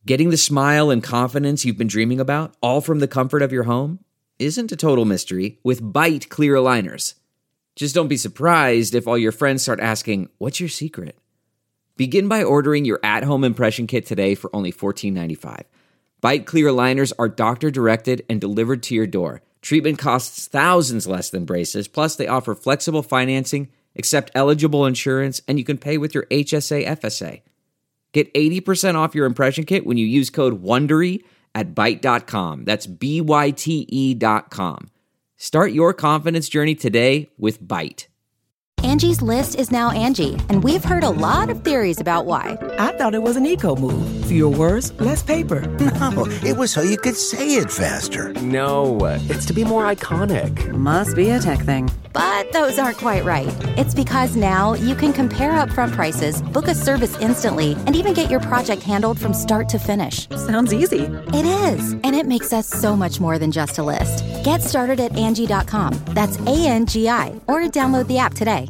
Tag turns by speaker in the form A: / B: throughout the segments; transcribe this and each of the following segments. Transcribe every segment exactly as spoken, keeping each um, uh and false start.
A: Getting the smile and confidence you've been dreaming about, all from the comfort of your home, isn't a total mystery with Byte clear aligners. Just don't be surprised if all your friends start asking, "What's your secret?" Begin by ordering your at-home impression kit today for only fourteen ninety-five. Byte clear aligners are doctor-directed and delivered to your door. Treatment costs thousands less than braces, plus they offer flexible financing, accept eligible insurance, and you can pay with your H S A F S A. Get eighty percent off your impression kit when you use code WONDERY at byte dot com. That's B Y T E dot com. Start your confidence journey today with Byte.
B: Angie's List is now Angie, and we've heard a lot of theories about why.
C: I thought it was an eco move. Fewer words, less paper.
D: No, it was so you could say it faster.
E: No, it's to be more iconic.
C: Must be a tech thing.
B: But those aren't quite right. It's because now you can compare upfront prices, book a service instantly, and even get your project handled from start to finish.
C: Sounds easy.
B: It is, and it makes us so much more than just a list. Get started at Angie dot com. That's A N G I, or download the app today.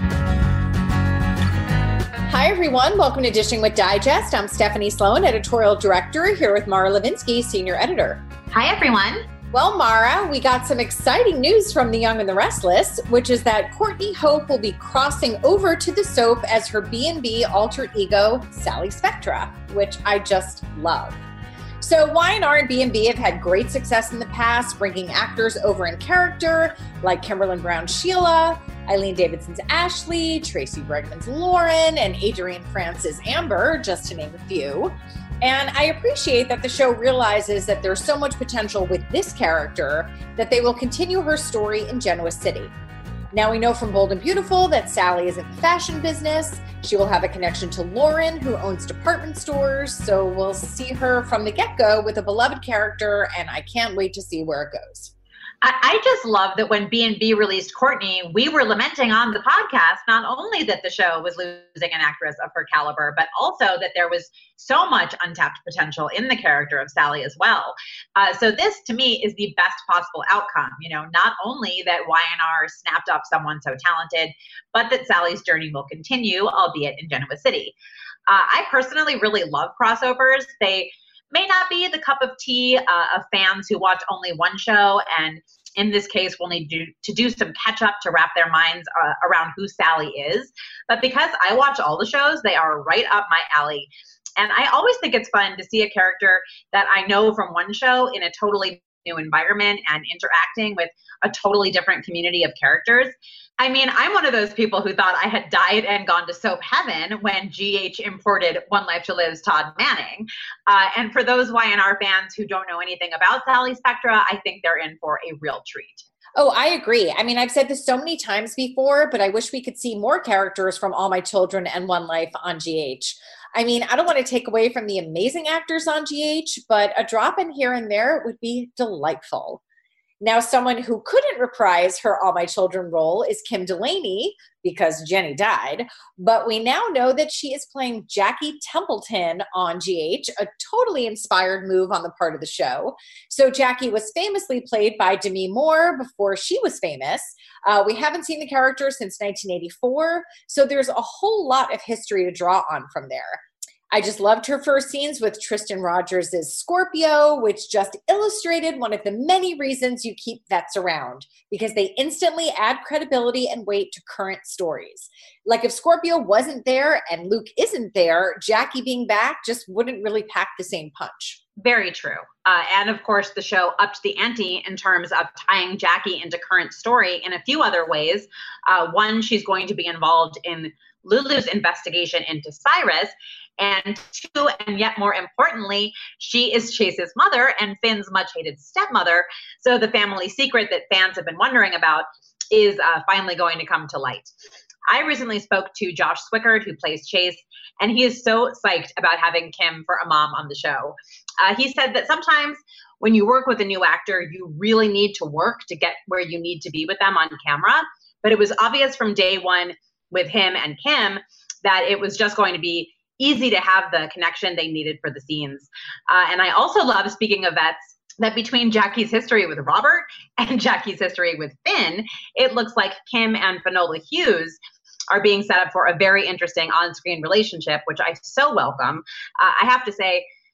F: Hi, everyone. Welcome to Dishing with Digest. I'm Stephanie Sloan, editorial director, here with Mara Levinsky, senior editor.
G: Hi, everyone.
F: Well, Mara, we got some exciting news from The Young and the Restless, which is that Courtney Hope will be crossing over to the soap as her B and B alter ego, Sally Spectra, which I just love. So Y and R and B and B have had great success in the past, bringing actors over in character, like Kimberlyn Brown's Sheila, Eileen Davidson's Ashley, Tracy Bregman's Lauren, and Adrienne France's Amber, just to name a few. And I appreciate that the show realizes that there's so much potential with this character that they will continue her story in Genoa City. Now we know from Bold and Beautiful that Sally is in the fashion business. She will have a connection to Lauren, who owns department stores. So we'll see her from the get-go with a beloved character, and I can't wait to see where it goes.
G: I just love that when B and B released Courtney, we were lamenting on the podcast, not only that the show was losing an actress of her caliber, but also that there was so much untapped potential in the character of Sally as well. Uh, so this, to me, is the best possible outcome. You know, not only that Y and R snapped up someone so talented, but that Sally's journey will continue, albeit in Genoa City. Uh, I personally really love crossovers. They may not be the cup of tea uh, of fans who watch only one show, and in this case, we'll need to, to do some catch up to wrap their minds uh, around who Sally is. But because I watch all the shows, they are right up my alley. And I always think it's fun to see a character that I know from one show in a totally new environment and interacting with a totally different community of characters. I mean, I'm one of those people who thought I had died and gone to soap heaven when G H imported One Life to Live's Todd Manning. Uh, and for those Y and R fans who don't know anything about Sally Spectra, I think they're in for a real treat.
F: Oh, I agree. I mean, I've said this so many times before, but I wish we could see more characters from All My Children and One Life on G H. I mean, I don't want to take away from the amazing actors on G H, but a drop in here and there would be delightful. Now, someone who couldn't reprise her All My Children role is Kim Delaney, because Jenny died. But we now know that she is playing Jackie Templeton on G H, a totally inspired move on the part of the show. So Jackie was famously played by Demi Moore before she was famous. Uh, we haven't seen the character since nineteen eighty-four, so there's a whole lot of history to draw on from there. I just loved her first scenes with Tristan Rogers' Scorpio, which just illustrated one of the many reasons you keep vets around, because they instantly add credibility and weight to current stories. Like if Scorpio wasn't there and Luke isn't there, Jackie being back just wouldn't really pack the same punch.
G: Very true. Uh, and of course, the show upped the ante in terms of tying Jackie into current story in a few other ways. Uh, one, she's going to be involved in Lulu's investigation into Cyrus. And two, and yet more importantly, she is Chase's mother and Finn's much-hated stepmother. So the family secret that fans have been wondering about is uh, finally going to come to light. I recently spoke to Josh Swickard, who plays Chase, and he is so psyched about having Kim for a mom on the show. Uh, he said that sometimes when you work with a new actor, you really need to work to get where you need to be with them on camera. But it was obvious from day one with him and Kim that it was just going to be easy to have the connection they needed for the scenes. Uh, and I also love, speaking of vets, that between Jackie's history with Robert and Jackie's history with Finn, it looks like Kim and Finola Hughes are being set up for a very interesting on-screen relationship, which I so welcome. Uh, I have to say,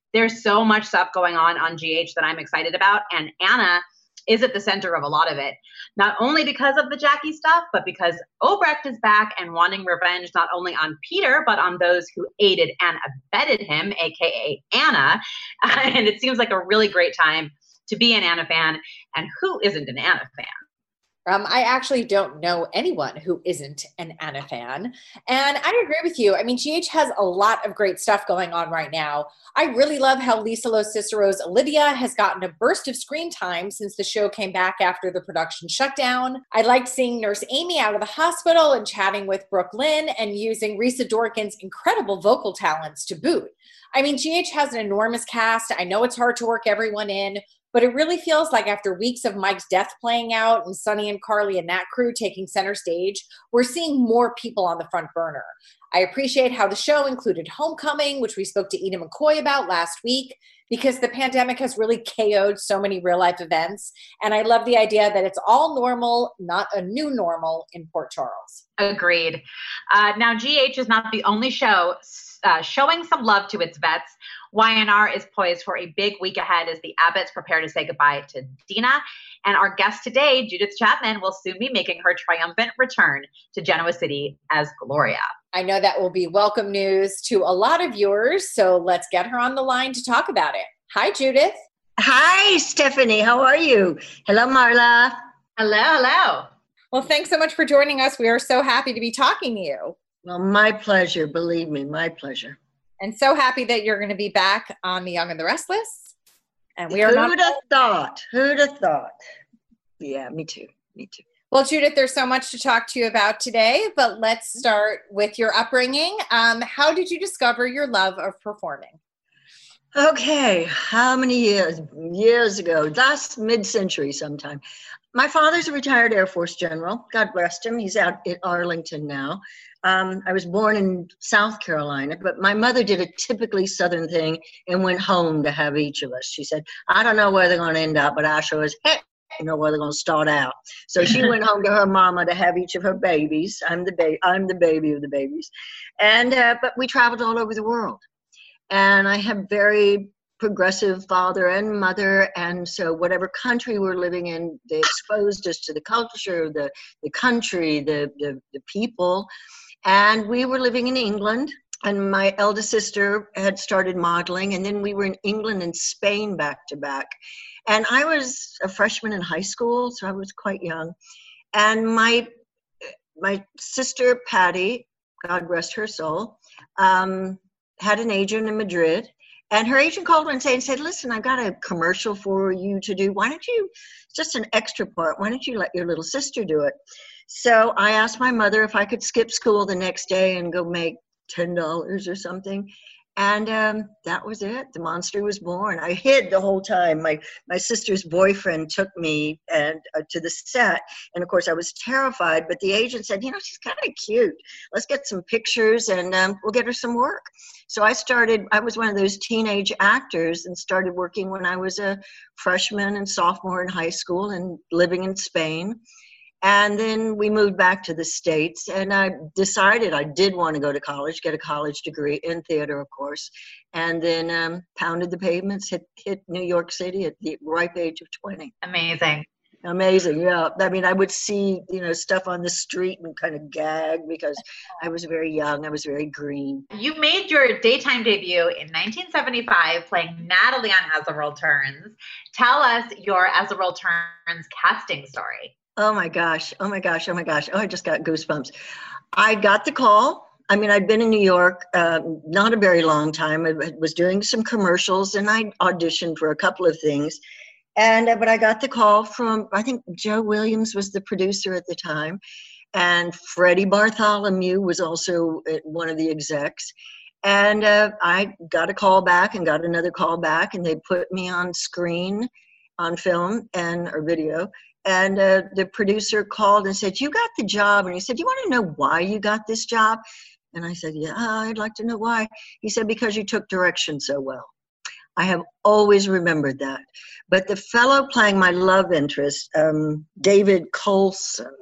G: There's so much stuff going on on G H that I'm excited about, and Anna is at the center of a lot of it, not only because of the Jackie stuff, but because Obrecht is back and wanting revenge not only on Peter, but on those who aided and abetted him, aka Anna. And it seems like a really great time to be an Anna fan, and who isn't an Anna fan?
F: Um, I actually don't know anyone who isn't an Anna fan. And I agree with you. I mean, G H has a lot of great stuff going on right now. I really love how Lisa Lo Cicero's Olivia has gotten a burst of screen time since the show came back after the production shutdown. I liked seeing Nurse Amy out of the hospital and chatting with Brooke Lynn and using Risa Dorkin's incredible vocal talents to boot. I mean, G H has an enormous cast. I know it's hard to work everyone in, but it really feels like after weeks of Mike's death playing out and Sonny and Carly and that crew taking center stage, we're seeing more people on the front burner. I appreciate how the show included Homecoming, which we spoke to Ina McCoy about last week, because the pandemic has really K O'd so many real-life events. And I love the idea that it's all normal, not a new normal in Port Charles.
G: Agreed. Uh, now, G H is not the only show uh, showing some love to its vets. Y N R is poised for a big week ahead as the Abbotts prepare to say goodbye to Dina. And our guest today, Judith Chapman, will soon be making her triumphant return to Genoa City as Gloria.
F: I know that will be welcome news to a lot of viewers, so let's get her on the line to talk about it. Hi, Judith.
H: Hi, Stephanie. How are you? Hello, Marla.
G: Hello, hello.
F: Well, thanks so much for joining us. We are so happy to be talking to you.
H: Well, my pleasure. Believe me, my pleasure.
F: And so happy that you're going to be back on The Young and the Restless. And we are
H: Who'd
F: not-
H: have thought? Who'd have thought? Yeah, me too. Me too.
F: Well, Judith, there's so much to talk to you about today, but let's start with your upbringing. Um, how did you discover your love of performing?
H: Okay, how many years? Years ago, last mid-century sometime. My father's a retired Air Force general. God rest him. He's out at Arlington now. Um, I was born in South Carolina, but my mother did a typically Southern thing and went home to have each of us. She said, I don't know where they're going to end up, but I sure as heck you know where they're going to start out. So she went home to her mama to have each of her babies. I'm the ba- I'm the baby of the babies. And uh, but we traveled all over the world. And I have very progressive father and mother, and so whatever country we're living in, they exposed us to the culture, the the country, the the, the people. And we were living in England, and my eldest sister had started modeling, and then we were in England and Spain back to back. And I was a freshman in high school, so I was quite young. And my my sister, Patty, God rest her soul, um, had an agent in Madrid. And her agent called her and said, listen, I've got a commercial for you to do. Why don't you, it's just an extra part, why don't you let your little sister do it? So I asked my mother if I could skip school the next day and go make ten dollars or something. And um, that was it. The monster was born. I hid the whole time. My my sister's boyfriend took me and uh, to the set. And, of course, I was terrified. But the agent said, you know, she's kind of cute. Let's get some pictures and um, we'll get her some work. So I started, I was one of those teenage actors and started working when I was a freshman and sophomore in high school and living in Spain. And then we moved back to the States, and I decided I did want to go to college, get a college degree in theater, of course, and then um, pounded the pavements, hit, hit New York City at the ripe age of twenty.
G: Amazing.
H: Amazing, yeah. I mean, I would see, you know, stuff on the street and kind of gag because I was very young. I was very green.
G: You made your daytime debut in nineteen seventy-five playing Natalie on As the World Turns. Tell us your As the World Turns casting story.
H: Oh my gosh, oh my gosh, oh my gosh. Oh, I just got goosebumps. I got the call. I mean, I'd been in New York um, not a very long time. I was doing some commercials and I auditioned for a couple of things. And uh, but I got the call from, I think Joe Williams was the producer at the time. And Freddie Bartholomew was also one of the execs. And uh, I got a call back and got another call back. And they put me on screen, on film and or video. And uh, the producer called and said, you got the job. And he said, you want to know why you got this job? And I said, yeah, I'd like to know why. He said, because you took direction so well. I have always remembered that. But the fellow playing my love interest, um, David Coulson,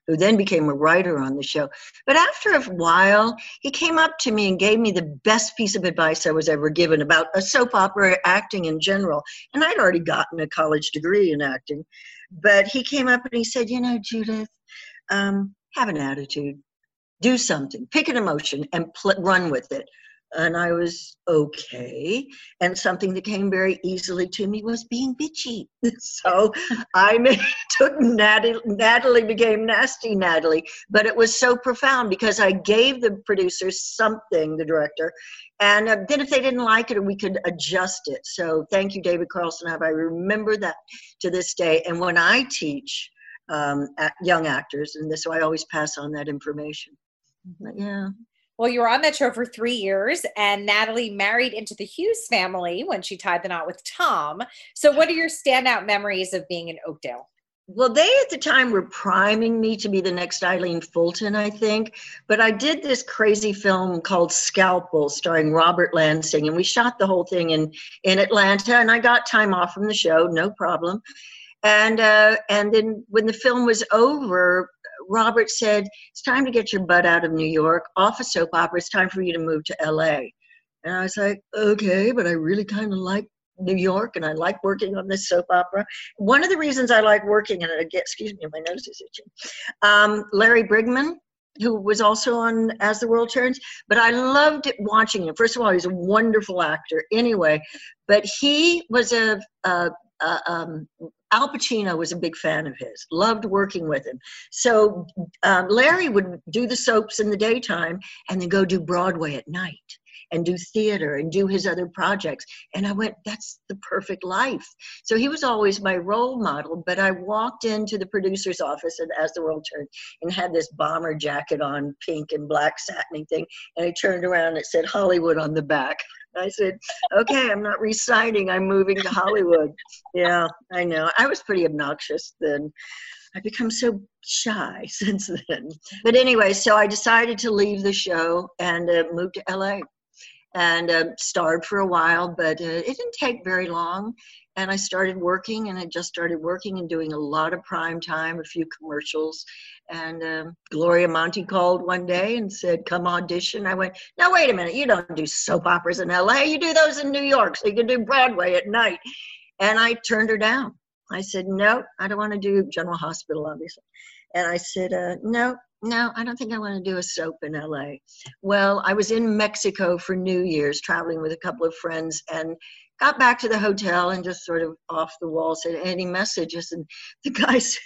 H: who then became a writer on the show. But after a while, he came up to me and gave me the best piece of advice I was ever given about a soap opera acting in general. And I'd already gotten a college degree in acting. But he came up and he said, you know, Judith, um, have an attitude. Do something. Pick an emotion and pl- run with it. And I was okay. And something that came very easily to me was being bitchy. So I made, took Natalie, Natalie became Nasty Natalie. But it was so profound because I gave the producers something, the director, and uh, then if they didn't like it, we could adjust it. So thank you, David Carlson. I remember that to this day. And when I teach um, young actors, and this, so I always pass on that information. But yeah.
F: Well, you were on that show for three years, and Natalie married into the Hughes family when she tied the knot with Tom. So what are your standout memories of being in Oakdale?
H: Well, they at the time were priming me to be the next Eileen Fulton, I think. But I did this crazy film called Scalpel, starring Robert Lansing, and we shot the whole thing in, in Atlanta, and I got time off from the show, no problem. And uh, and then when the film was over, Robert said, it's time to get your butt out of New York, off a soap opera. It's time for you to move to L A. And I was like, okay, but I really kind of like New York and I like working on this soap opera. One of the reasons I like working in it, excuse me, my nose is itching. Um, Larry Brigman, who was also on As the World Turns, but I loved it watching him. First of all, he's a wonderful actor anyway, but he was a, a, a um, Al Pacino was a big fan of his, loved working with him. So um, Larry would do the soaps in the daytime and then go do Broadway at night and do theater and do his other projects. And I went, that's the perfect life. So he was always my role model, but I walked into the producer's office at As the World Turned and had this bomber jacket on, pink and black satiny thing. And I turned around and it said Hollywood on the back. I said, okay, I'm not re-signing. I'm moving to Hollywood. Yeah, I know. I was pretty obnoxious then. I've become so shy since then. But anyway, so I decided to leave the show and uh, move to L A and uh, starred for a while, but uh, it didn't take very long. And I started working, and I just started working and doing a lot of prime time, a few commercials. And um, Gloria Monty called one day and said, come audition. I went, now, wait a minute. You don't do soap operas in L A. You do those in New York, so you can do Broadway at night. And I turned her down. I said, no, I don't want to do General Hospital, obviously. And I said, uh, no, no, I don't think I want to do a soap in L A. Well, I was in Mexico for New Year's, traveling with a couple of friends, and got back to the hotel and just sort of off the wall said, any messages? And the guy said,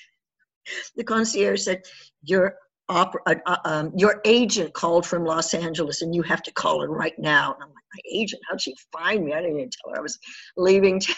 H: the concierge said, your opera, uh, um, your agent called from Los Angeles and you have to call her right now. And I'm like, my agent? How'd she find me? I didn't even tell her I was leaving town.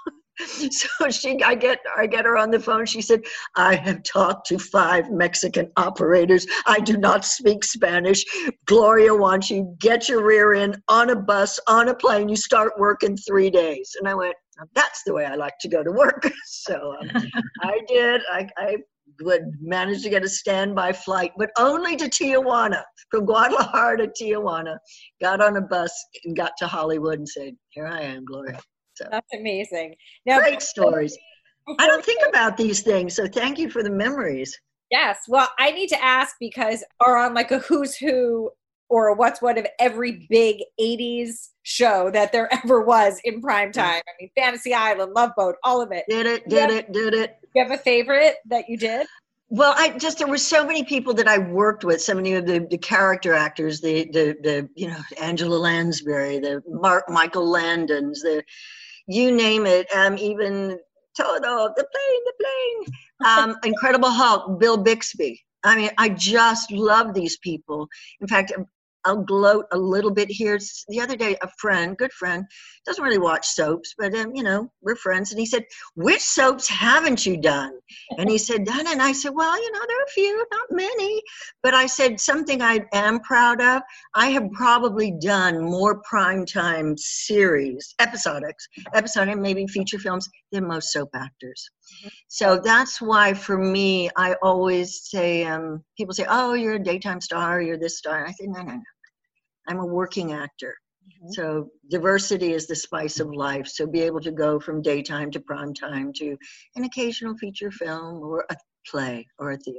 H: So she, I get, I get her on the phone. She said, I have talked to five Mexican operators. I do not speak Spanish. Gloria wants you, get your rear end on a bus, on a plane. You start work in three days. And I went, that's the way I like to go to work. So um, I did. I, I would manage to get a standby flight, but only to Tijuana, from Guadalajara to Tijuana. Got on a bus and got to Hollywood and said, here I am, Gloria. So,
F: that's amazing. Now,
H: great stories. I don't think about these things, so thank you for the memories.
F: Yes. Well, I need to ask because are on like a who's who or a what's what of every big eighties show that there ever was in prime time. I mean, Fantasy Island, Love Boat, all of it.
H: Did it, did
F: yeah.
H: it, did it.
F: You have a favorite that you did?
H: Well, I just, there were so many people that I worked with, so many of the, the character actors, the, the, the, you know, Angela Lansbury, the Mark, Michael Landons, the, you name it, um, even Toto, the plane, the plane, um, Incredible Hulk, Bill Bixby. I mean, I just love these people. In fact, I'll gloat a little bit here. The other day, a friend, good friend, doesn't really watch soaps, but, um, you know, we're friends. And he said, which soaps haven't you done? And he said, done. And I said, well, you know, there are a few, not many. But I said, something I am proud of, I have probably done more primetime series, episodics, episodic, maybe feature films, than most soap actors. So that's why, for me, I always say, um, people say, oh, you're a daytime star, you're this star. And I say, no, no, no. I'm a working actor. Mm-hmm. So diversity is the spice of life. So be able to go from daytime to prime time to an occasional feature film or a play or a theater.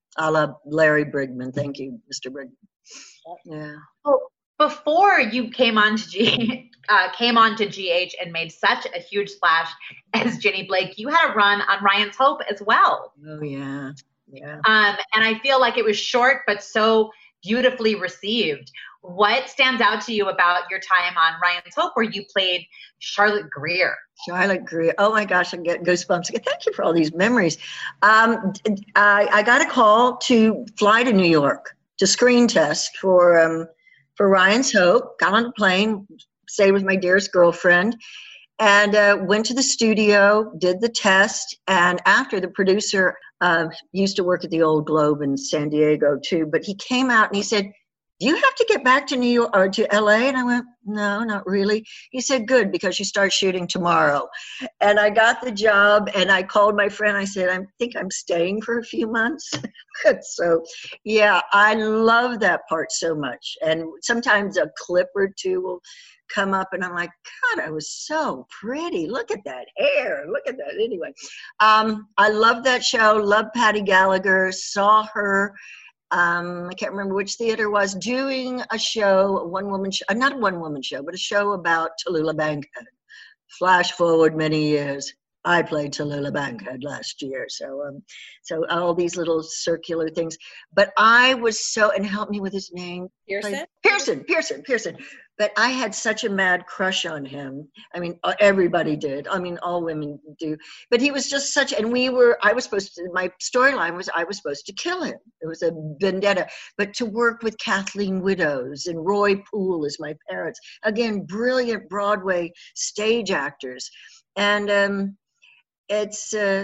H: a la Larry Brigman. Thank you, Mister Brigman. Yeah.
G: Oh, before you came on to G, uh, came on to G H and made such a huge splash as Ginny Blake, you had a run on Ryan's Hope as well.
H: Oh yeah, yeah.
G: Um, and I feel like it was short but so beautifully received. What stands out to you about your time on Ryan's Hope, where you played Charlotte Greer?
H: Charlotte Greer. Oh my gosh, I get goosebumps. Thank you for all these memories. Um, I, I got a call to fly to New York to screen test for um, for Ryan's Hope. Got on a plane, stayed with my dearest girlfriend, and uh, went to the studio, did the test. And after, the producer uh, used to work at the Old Globe in San Diego too, but he came out and he said, "Do you have to get back to New York or to L A?" And I went, "No, not really." He said, "Good, because you start shooting tomorrow." And I got the job, and I called my friend. I said, "I think I'm staying for a few months." So, yeah, I love that part so much. And sometimes a clip or two will come up, and I'm like, God, I was so pretty. Look at that hair. Look at that. Anyway, um, I love that show. Love Patty Gallagher. Saw her. Um, I can't remember which theater it was, doing a show, a one-woman show, not a one-woman show, but a show about Tallulah Bankhead. Flash forward many years, I played Tallulah Bankhead last year, so um, so all these little circular things. But I was so, and help me with his name.
F: Pearson?
H: Pearson, Pearson, Pearson. But I had such a mad crush on him. I mean, everybody did. I mean, all women do. But he was just such, and we were, I was supposed to, my storyline was I was supposed to kill him. It was a vendetta. But to work with Kathleen Widdows and Roy Poole as my parents, again, brilliant Broadway stage actors. And um, it's, uh,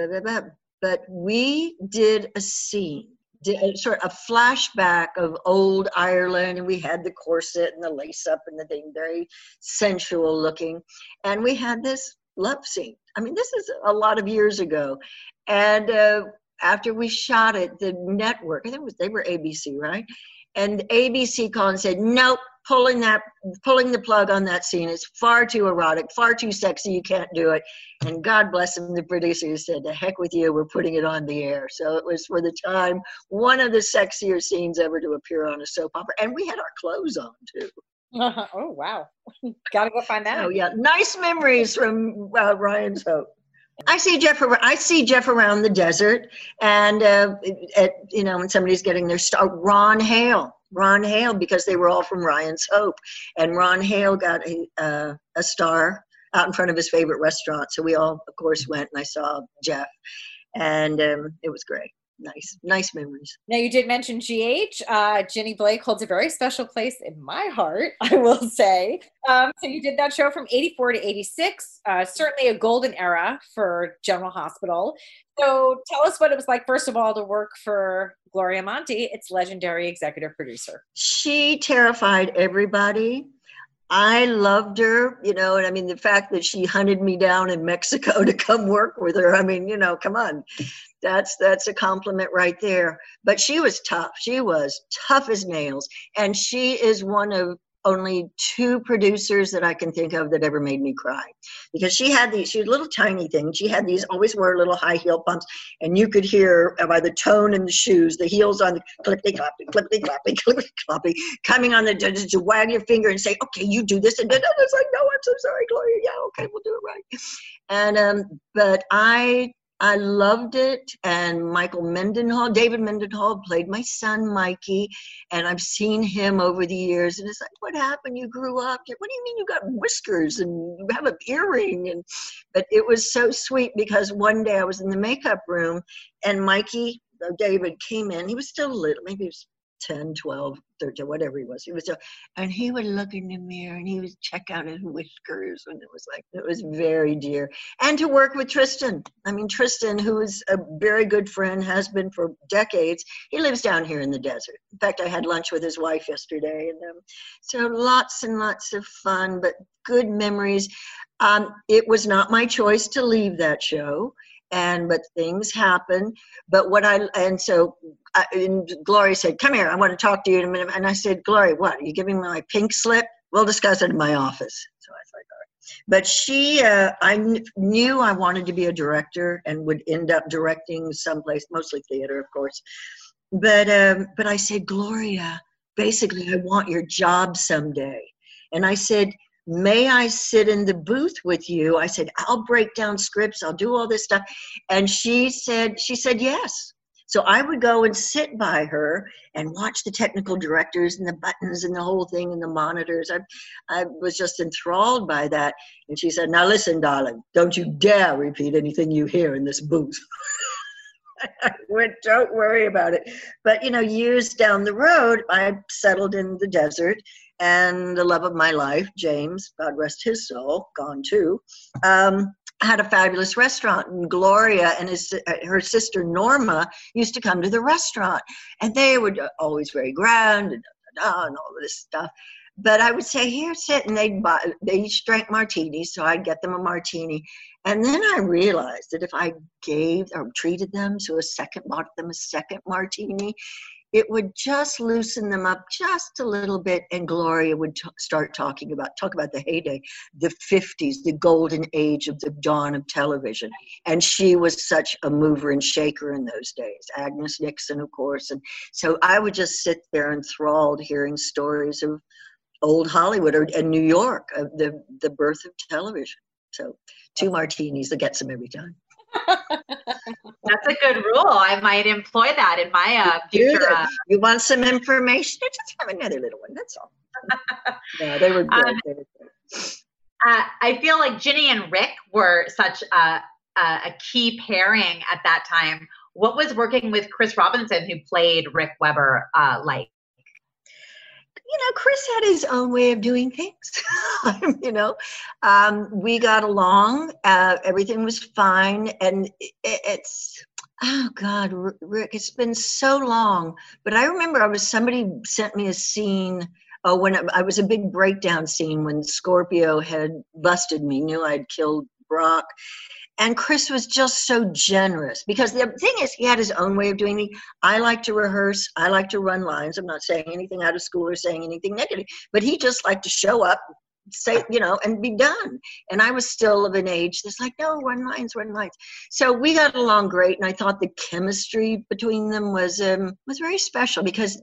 H: but we did a scene. Did, sort of a flashback of old Ireland, and we had the corset and the lace up and the thing, very sensual looking, and we had this love scene. I mean, this is a lot of years ago, and uh, after we shot it, the network, I think it was, they were A B C, right? And A B C called and said, "Nope, pulling that, pulling the plug on that scene. It's far too erotic, far too sexy. You can't do it." And God bless him, the producer said, "The heck with you. We're putting it on the air." So it was, for the time, one of the sexier scenes ever to appear on a soap opera. And we had our clothes on too.
F: Uh-huh. Oh wow! Gotta go find that.
H: Oh yeah, nice memories from uh, Ryan's Hope. I see Jeff. I see Jeff around the desert, and uh, at, you know, when somebody's getting their start, Ron Hale, Ron Hale, because they were all from Ryan's Hope, and Ron Hale got a uh, a star out in front of his favorite restaurant. So we all, of course, went, and I saw Jeff, and um, it was great. Nice, nice memories.
F: Now, you did mention G H. Uh, Ginny Blake holds a very special place in my heart, I will say. Um, so you did that show from eighty-four to eighty-six, uh, certainly a golden era for General Hospital. So tell us what it was like, first of all, to work for Gloria Monty, its legendary executive producer.
H: She terrified everybody. I loved her, you know, and I mean, the fact that she hunted me down in Mexico to come work with her, I mean, you know, come on, that's, that's a compliment right there. But she was tough. She was tough as nails. And she is one of only two producers that I can think of that ever made me cry, because she had these, she was little tiny things. She had these, always wore little high heel pumps, and you could hear by the tone in the shoes, the heels on the clippity cloppy, clippity cloppy, clippity cloppy, coming on the, to, to wag your finger and say, "Okay, you do this." And then it's like, "No, I'm so sorry, Gloria. Yeah, okay, we'll do it right." And, um, but I, I loved it. And Michael Mendenhall, David Mendenhall played my son, Mikey. And I've seen him over the years. And it's like, "What happened? You grew up. What do you mean you got whiskers and you have an earring?" And, but it was so sweet, because one day I was in the makeup room, and Mikey, David, came in. He was still little, maybe he was ten, twelve, thirteen, whatever he was. He was, still, and he would look in the mirror and he would check out his whiskers, and it was like, it was very dear. And to work with Tristan. I mean, Tristan, who is a very good friend, has been for decades. He lives down here in the desert. In fact, I had lunch with his wife yesterday, and um, so lots and lots of fun, but good memories. Um, it was not my choice to leave that show. And, but things happen. But what I, and so I, and Gloria said, "Come here, I want to talk to you in a minute." And I said, "Gloria, what? Are you giving me my pink slip? We'll discuss it in my office." So I was like, all right. But she, uh, I kn- knew I wanted to be a director and would end up directing someplace, mostly theater, of course. But um, but I said, Gloria, basically, I want your job someday. And I said, may I sit in the booth with you? I said, I'll break down scripts. I'll do all this stuff. And she said, she said yes. So I would go and sit by her and watch the technical directors and the buttons and the whole thing and the monitors. I, I was just enthralled by that. And she said, now listen, darling, don't you dare repeat anything you hear in this booth. I went, don't worry about it. But, you know, years down the road, I settled in the desert, and the love of my life, James, God rest his soul, gone too, um, had a fabulous restaurant. And Gloria and his, her sister Norma used to come to the restaurant, and they were always very grand and, and all of this stuff. But I would say, here, sit, and they'd buy, they each drank martinis, so I'd get them a martini. And then I realized that if I gave or treated them to a second, bought them a second martini, it would just loosen them up just a little bit, and Gloria would t- start talking about, talk about the heyday, the fifties, the golden age of the dawn of television. And she was such a mover and shaker in those days, Agnes Nixon, of course. And so I would just sit there enthralled hearing stories of old Hollywood or, and New York, of the, the birth of television. So two martinis that gets them every time.
G: That's a good rule. I might employ that in my uh, future. Uh,
H: you want some information? Just have another little one. That's all. No, they were good.
G: Um,
H: they were good.
G: Uh, I feel like Ginny and Rick were such a, a, a key pairing at that time. What was working with Chris Robinson, who played Rick Weber, uh, like?
H: You know, Chris had his own way of doing things. you know, um, we got along. Uh, everything was fine. And it, it's, oh God, Rick, it's been so long. But I remember I was, somebody sent me a scene. Oh, when I was a big breakdown scene when Scorpio had busted me, knew I'd killed Brock. And Chris was just so generous, because the thing is, he had his own way of doing it. I like to rehearse. I like to run lines. I'm not saying anything out of school or saying anything negative, but he just liked to show up, say, you know, and be done. And I was still of an age that's like, no, run lines, run lines. So we got along great. And I thought the chemistry between them was, um, was very special, because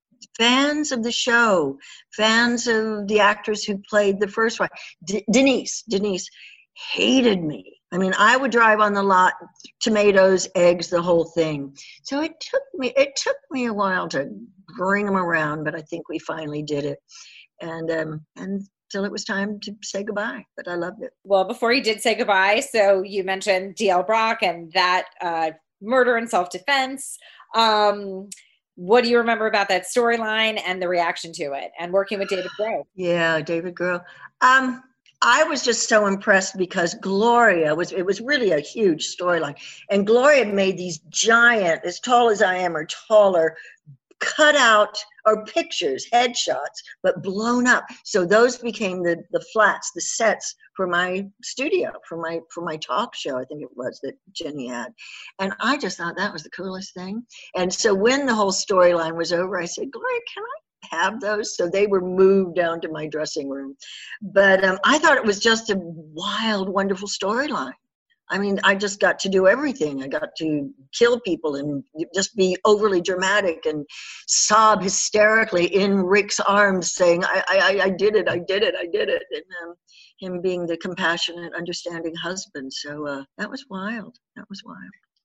H: fans of the show, fans of the actors who played the first one, D- Denise, Denise hated me. I mean, I would drive on the lot, tomatoes, eggs, the whole thing. So it took me, it took me a while to bring them around, but I think we finally did it. And, um, and till it was time to say goodbye, but I loved it.
F: Well, before you did say goodbye, so you mentioned D L Brock and that uh, murder and self-defense. Um, what do you remember about that storyline and the reaction to it, and working with David Groh?
H: Yeah, David Groh. Um, I was just so impressed because Gloria was, it was really a huge storyline. And Gloria made these giant, as tall as I am or taller, cut out or pictures, headshots, but blown up. So those became the, the flats, the sets for my studio, for my, for my talk show, I think it was, that Jenny had. And I just thought that was the coolest thing. And so when the whole storyline was over, I said, Gloria, can I have those? So they were moved down to my dressing room. But um, I thought it was just a wild, wonderful storyline. I mean, I just got to do everything. I got to kill people and just be overly dramatic and sob hysterically in Rick's arms saying, I, I, I did it, I did it, I did it. And um, him being the compassionate, understanding husband. So uh, that was wild. That was wild.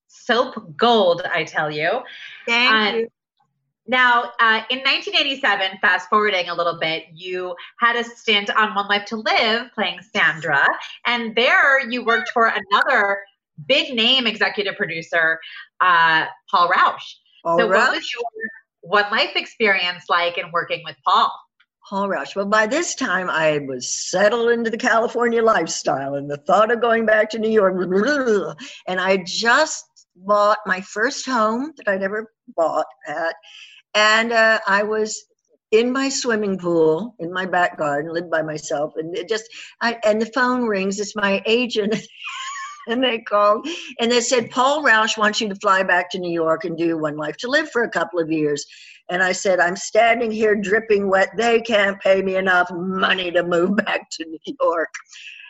G: Soap gold, I tell you.
H: Thank
G: uh,
H: you.
G: Now, uh, in nineteen eighty-seven, fast forwarding a little bit, you had a stint on One Life to Live playing Sandra. And there you worked for another big name executive producer, uh, Paul Rausch.
H: Paul
G: so
H: Rausch?
G: What was your One Life experience like in working with Paul?
H: Paul Rausch. Well, by this time I was settled into the California lifestyle and the thought of going back to New York. And I just bought my first home that I'd ever bought at. And uh, I was in my swimming pool in my back garden, lived by myself. And it just, I, and the phone rings. It's my agent. And they called and they said, Paul Rausch wants you to fly back to New York and do One Life to Live for a couple of years. And I said, I'm standing here dripping wet. They can't pay me enough money to move back to New York.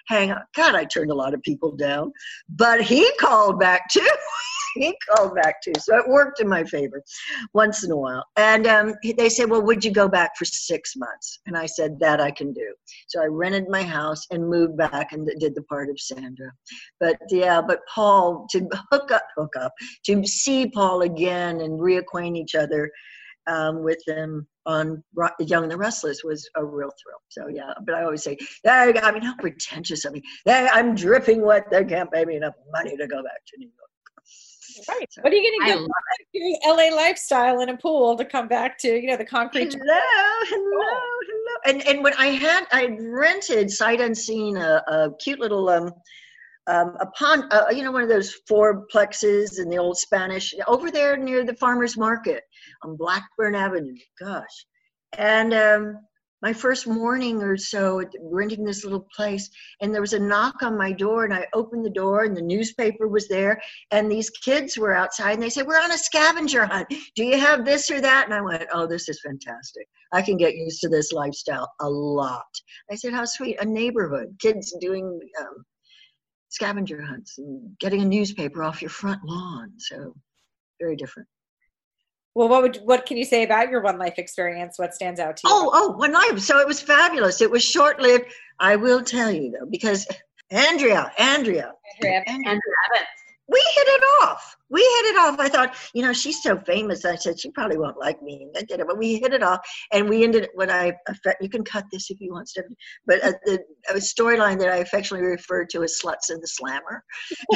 H: hang on. God, I turned a lot of people down, but he called back too. He called back too. So it worked in my favor once in a while. And um, they said, well, would you go back for six months? And I said, that I can do. So I rented my house and moved back and did the part of Sandra. But yeah, but Paul, to hook up, hook up, to see Paul again and reacquaint each other um, with them on Young and the Restless was a real thrill. So yeah, but I always say, hey, I mean, how pretentious of me. Hey, I'm dripping wet. They can't pay me enough money to go back to New York.
F: Right. What are you going to get back to L A lifestyle in a pool to come back to, you know, the concrete?
H: Hello, hello, hello. And and when I had, I rented sight unseen a, a cute little um um a pond, uh, you know, one of those four plexes in the old Spanish over there near the farmers market on Blackburn Avenue. Gosh, and um. My first morning or so renting this little place, and there was a knock on my door, and I opened the door and the newspaper was there, and these kids were outside and they said, we're on a scavenger hunt. Do you have this or that? And I went, oh, this is fantastic. I can get used to this lifestyle a lot. I said, how sweet, a neighborhood, kids doing um, scavenger hunts and getting a newspaper off your front lawn. So very different.
F: Well, what would what can you say about your One Life experience? What stands out to you?
H: Oh, oh, One Life. So it was fabulous. It was short-lived. I will tell you though, because Andrea, Andrea,
F: Andrea,
G: Andrea Evans.
H: We hit it off. We hit it off. I thought, you know, she's so famous. I said she probably won't like me, and I did it. But we hit it off, and we ended. What I you can cut this if you want, Stephanie. But uh, the a storyline that I affectionately referred to as "Sluts in the Slammer."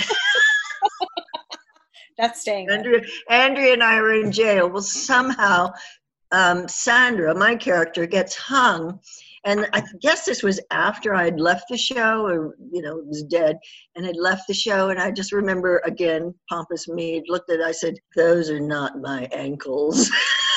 F: That's staying.
H: Andrea, Andrea and I are in jail. Well, somehow um, Sandra, my character, gets hung. And I guess this was after I'd left the show, or, you know, was dead, and had left the show. And I just remember, again, pompous me, looked at it, I said, those are not my ankles.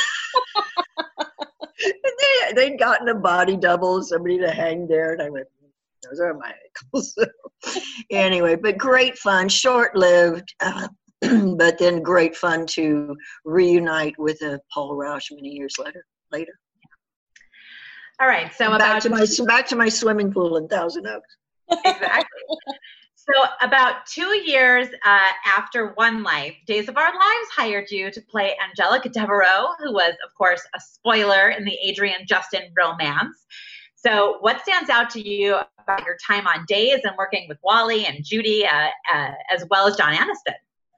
H: they, they'd gotten a body double, somebody to hang there. And I went, those are my ankles. Anyway, but great fun, short-lived. Uh, but then great fun to reunite with uh, Paul Rausch many years later. Later.
G: All right, so
H: back
G: about
H: to my back to my swimming pool in Thousand Oaks.
G: Exactly. So about two years uh, after One Life, Days of Our Lives hired you to play Angelica Devereaux, who was, of course, a spoiler in the Adrian Justin romance. So what stands out to you about your time on Days and working with Wally and Judy, uh, uh, as well as John Aniston?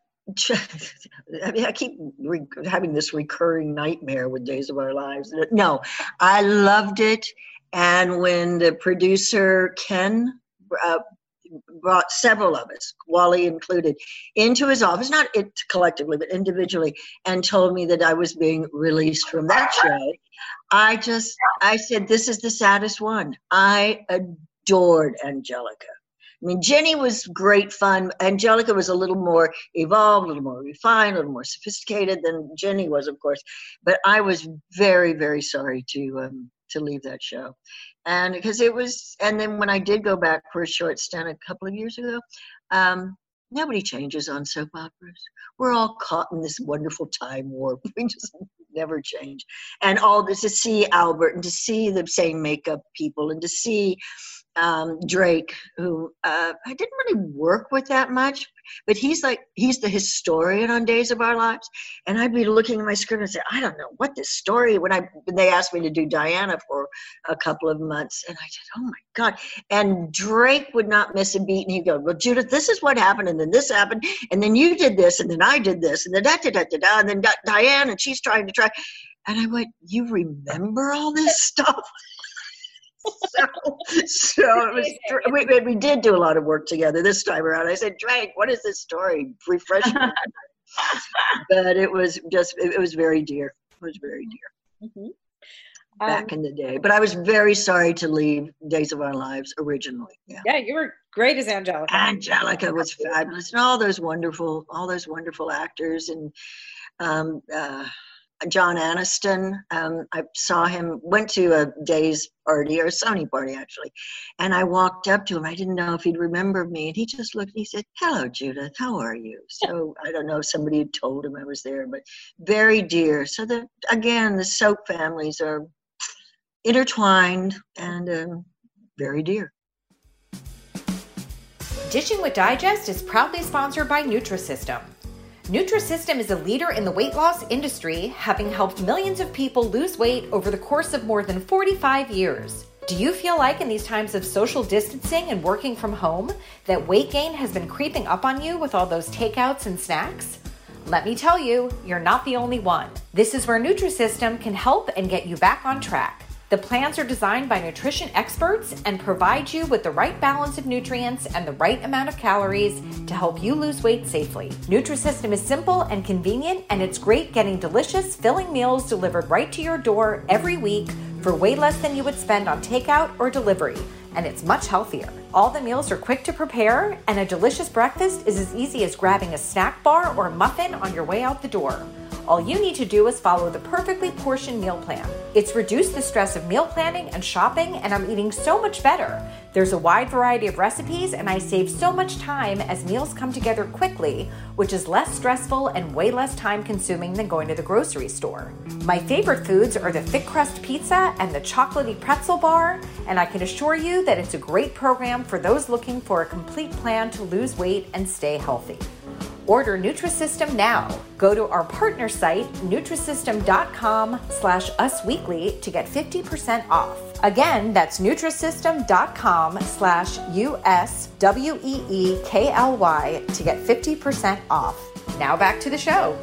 H: I mean, I keep re- having this recurring nightmare with Days of Our Lives. No, I loved it. And when the producer, Ken, uh, brought several of us, Wally included, into his office, not it collectively, but individually, and told me that I was being released from that show, I just, I said, this is the saddest one. I adored Angelica. I mean, Jenny was great fun. Angelica was a little more evolved, a little more refined, a little more sophisticated than Jenny was, of course. But I was very, very sorry to um, to leave that show. And because it was, and then when I did go back for a short stint a couple of years ago, um, nobody changes on soap operas. We're all caught in this wonderful time warp. We just never change. And all this, to see Albert and to see the same makeup people and to see um, Drake, who uh, I didn't really work with that much, but he's like, he's the historian on Days of Our Lives. And I'd be looking at my script and say, I don't know what this story, when I, when they asked me to do Diana for a couple of months, and I said, oh my God. And Drake would not miss a beat. And he'd go, well, Judith, this is what happened. And then this happened. And then you did this. And then I did this. And then da, da, da, da, da. And then got Diane, and she's trying to try. And I went, you remember all this stuff? so, so it was, we, we did do a lot of work together this time around. I said, Drake, what is this story? Refresh me. But it was just, it, it was very dear. It was very dear. Mm-hmm. Back um, in the day. But I was very sorry to leave Days of Our Lives originally. Yeah,
F: yeah, you were great as Angelica.
H: Angelica was fabulous. And all those wonderful, all those wonderful actors. And um, uh, John Aniston, um, I saw him, went to a Days party, or a Sony party actually, and I walked up to him. I didn't know if he'd remember me, and he just looked, he said, hello, Judith, how are you? So I don't know if somebody had told him I was there, but very dear. So that, again, the soap families are intertwined and um, very dear.
I: Dishing with Digest is proudly sponsored by Nutrisystem. Nutrisystem is a leader in the weight loss industry, having helped millions of people lose weight over the course of more than forty-five years. Do you feel like in these times of social distancing and working from home that weight gain has been creeping up on you with all those takeouts and snacks? Let me tell you, you're not the only one. This is where Nutrisystem can help and get you back on track. The plans are designed by nutrition experts and provide you with the right balance of nutrients and the right amount of calories to help you lose weight safely. Nutrisystem is simple and convenient, and it's great getting delicious, filling meals delivered right to your door every week for way less than you would spend on takeout or delivery, and it's much healthier. All the meals are quick to prepare, and a delicious breakfast is as easy as grabbing a snack bar or muffin on your way out the door. All you need to do is follow the perfectly portioned meal plan. It's reduced the stress of meal planning and shopping, and I'm eating so much better. There's a wide variety of recipes, and I save so much time as meals come together quickly, which is less stressful and way less time consuming than going to the grocery store. My favorite foods are the thick crust pizza and the chocolatey pretzel bar, and I can assure you that it's a great program for those looking for a complete plan to lose weight and stay healthy. Order Nutrisystem now. Go to our partner site, Nutrisystem.com slash usweekly to get fifty percent off. Again, that's Nutrisystem.com slash U-S-W-E-E-K-L-Y to get fifty percent off. Now back to the show.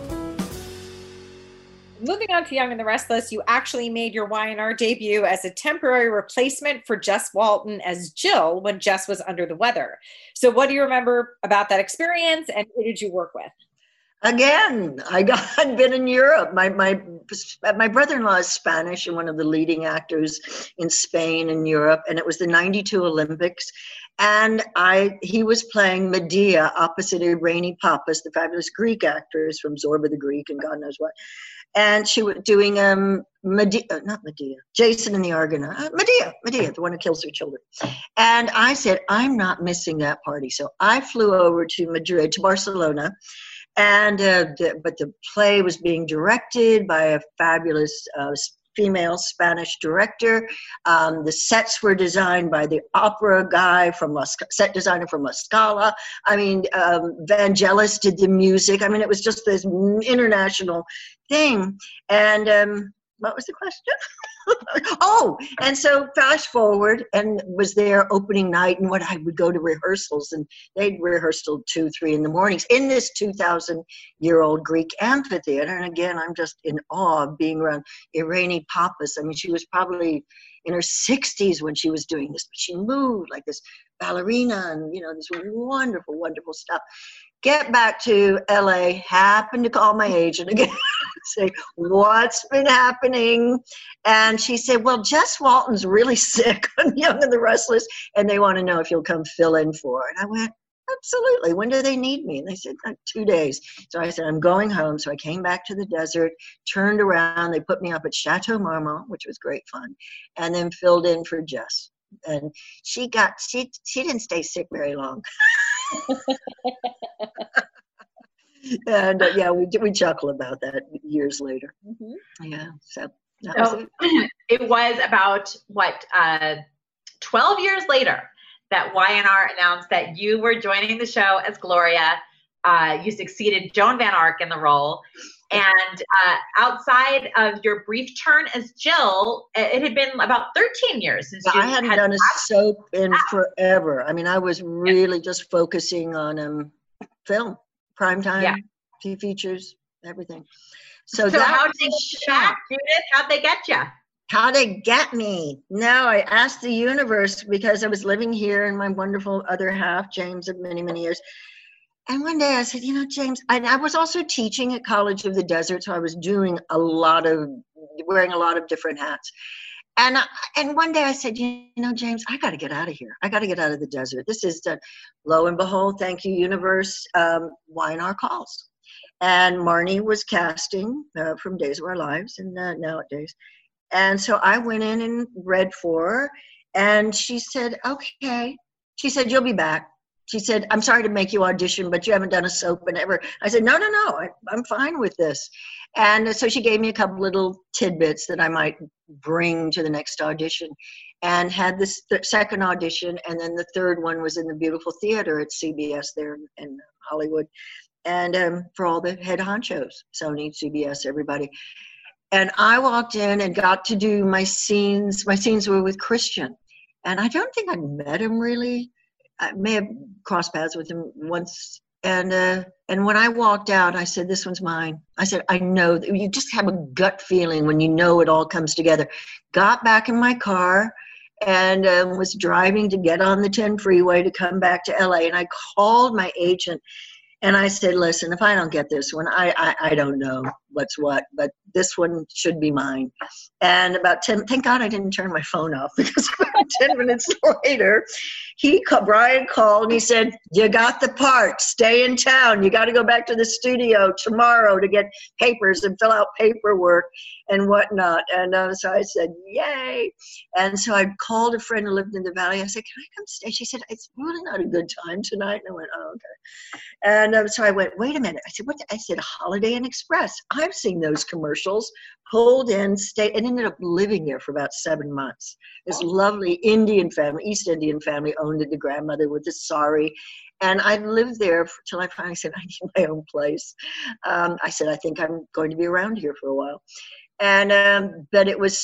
F: Moving on to Young and the Restless, you actually made your Y and R debut as a temporary replacement for Jess Walton as Jill when Jess was under the weather. So what do you remember about that experience, and who did you work with?
H: Again, I got I'd been in Europe. My my my brother-in-law is Spanish and one of the leading actors in Spain and Europe, and it was the ninety-two Olympics. And I he was playing Medea opposite Irene Papas, the fabulous Greek actress from Zorba the Greek and God knows what. And she was doing um Medea, not Medea, Jason and the Argonaut, uh, Medea, Medea, the one who kills her children. And I said, I'm not missing that party. So I flew over to Madrid, to Barcelona, and uh, the, but the play was being directed by a fabulous uh, female Spanish director. Um, the sets were designed by the opera guy from La, set designer from La Scala. I mean, um, Vangelis did the music. I mean, it was just this international thing. And um, what was the question? Oh, and so fast forward, and was there opening night, and what I would go to rehearsals, and they'd rehearse till two, three in the mornings in this two thousand year old Greek amphitheater. And again, I'm just in awe of being around Irene Papas. I mean, she was probably in her sixties when she was doing this, but she moved like this ballerina, and you know, this wonderful, wonderful stuff. Get back to L A, happened to call my agent again, say, what's been happening? And she said, well, Jess Walton's really sick on Young and the Restless, and they want to know if you'll come fill in for her. And I went, absolutely. When do they need me? And they said, like, two days. So I said, I'm going home. So I came back to the desert, turned around. They put me up at Chateau Marmont, which was great fun, and then filled in for Jess. And she got, she, she didn't stay sick very long. And uh, yeah, we we chuckle about that years later. Mm-hmm. Yeah, so that
G: so
H: was it.
G: It was about what uh, twelve years later that Y N R announced that you were joining the show as Gloria. Uh, you succeeded Joan Van Ark in the role. And uh, outside of your brief turn as Jill, it had been about thirteen years since you
H: I hadn't
G: had
H: done a soap in forever. I mean, I was really yeah. just focusing on um, film, primetime, yeah. T V features, everything. So,
G: so
H: that
G: how did they get Judith? How'd they get you?
H: How'd they get me? No, I asked the universe because I was living here and my wonderful other half, James, of many, many years. And one day I said, you know, James, I, I was also teaching at College of the Desert, so I was doing a lot of, wearing a lot of different hats. And I, and one day I said, you know, James, I got to get out of here. I got to get out of the desert. This is done. Lo and behold, thank you, universe, um, Y N R calls. And Marnie was casting uh, from Days of Our Lives and uh, nowadays. And so I went in and read for her, and she said, okay. She said, you'll be back. she said, I'm sorry to make you audition, but you haven't done a soap and ever. I said, no, no, no, I, I'm fine with this. And so she gave me a couple little tidbits that I might bring to the next audition, and had this th- second audition. And then the third one was in the beautiful theater at C B S there in, in Hollywood. And um, for all the head honchos, Sony, C B S, everybody. And I walked in and got to do my scenes. My scenes were with Christian. And I don't think I'd met him really. I may have crossed paths with him once. And uh, and when I walked out, I said, this one's mine. I said, I know. That you just have a gut feeling when you know it all comes together. Got back in my car and um, was driving to get on the ten freeway to come back to L A. And I called my agent and I said, listen, if I don't get this one, I, I, I don't know what's what, but this one should be mine. And about ten, thank God I didn't turn my phone off, because about ten minutes later, he Brian called and he said, you got the part, stay in town. You got to go back to the studio tomorrow to get papers and fill out paperwork and whatnot. And uh, so I said, yay. And so I called a friend who lived in the Valley. I said, can I come stay? She said, it's really not a good time tonight. And I went, oh, okay. And um, so I went, wait a minute. I said, what? I said, Holiday Inn Express. I've seen those commercials. Pulled in, stayed, and ended up living there for about seven months. This oh. lovely Indian family, East Indian family, owned it. The grandmother with the sari. And I lived there till I finally said, I need my own place. Um, I said, I think I'm going to be around here for a while. And, um, but it was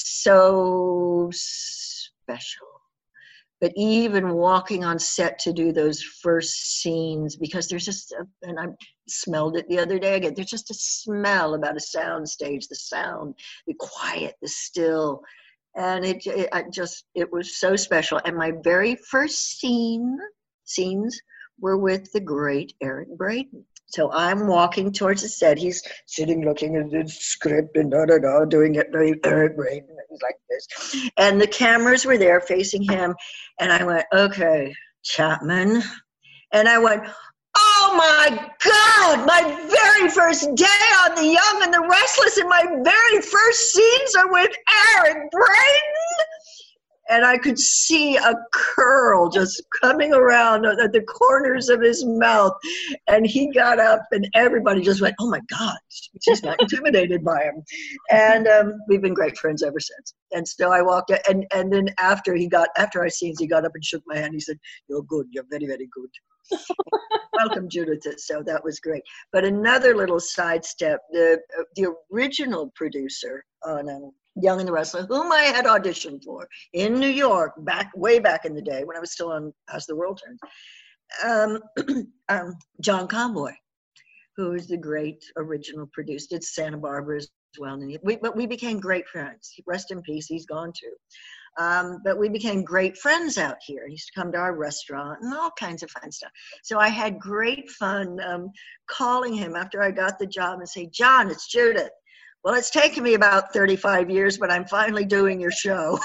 H: so special. But even walking on set to do those first scenes, because there's just, a, and I smelled it the other day again, there's just a smell about a sound stage, the sound, the quiet, the still. And it, it I just, it was so special. And my very first scene, scenes were with the great Eric Braeden. So I'm walking towards the set. He's sitting looking at the script and da da da, doing it very Eric Braeden. It was like this. And the cameras were there facing him. And I went, okay, Chapman. And I went, oh my God, my very first day on The Young and the Restless, and my very first scenes are with Eric Braeden. And I could see a curl just coming around at the corners of his mouth. And he got up and everybody just went, oh my God, she's not intimidated by him. And um, we've been great friends ever since. And so I walked out, and, and then after he got, after I seen, he got up and shook my hand. He said, you're good, you're very, very good. Welcome, Judith. So that was great. But another little sidestep, the, the original producer on um, Young and the Restless, whom I had auditioned for in New York, back way back in the day when I was still on As the World Turns, um, um, John Conboy, who is the great original producer, did Santa Barbara as well. And we, but we became great friends. Rest in peace, he's gone too. Um, but we became great friends out here. He used to come to our restaurant and all kinds of fun stuff. So I had great fun um, calling him after I got the job and say, John, it's Judith. Well, it's taken me about thirty-five years, but I'm finally doing your show.